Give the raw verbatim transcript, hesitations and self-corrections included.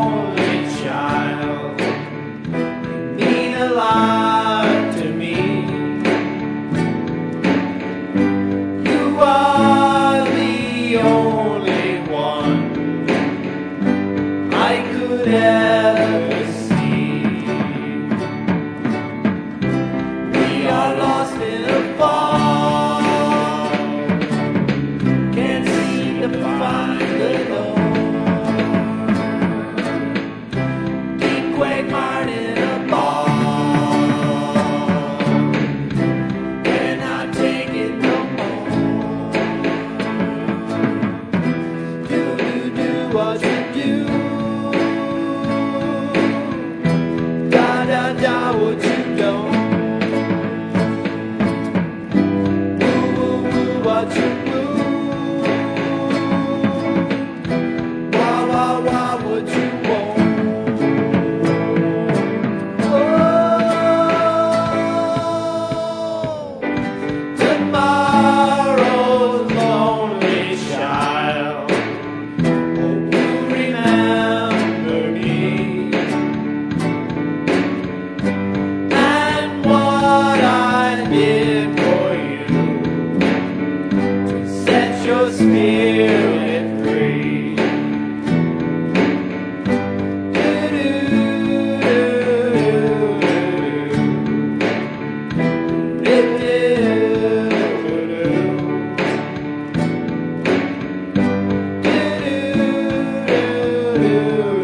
only child. You mean a lot to me. You are the only one I could ever see. We are lost in a fog, can't seem to find the door. Deep quagmire in a ball, cannot take it no more. Do, do, do what you do. Da, da, da, what you don't. Woo, woo, woo, what you woo. Wah, wah, wah, what you want. Oh, tomorrow's lonely child. Hope you remember me and what I did for you to set your spirit free. Do-do-do-do-do.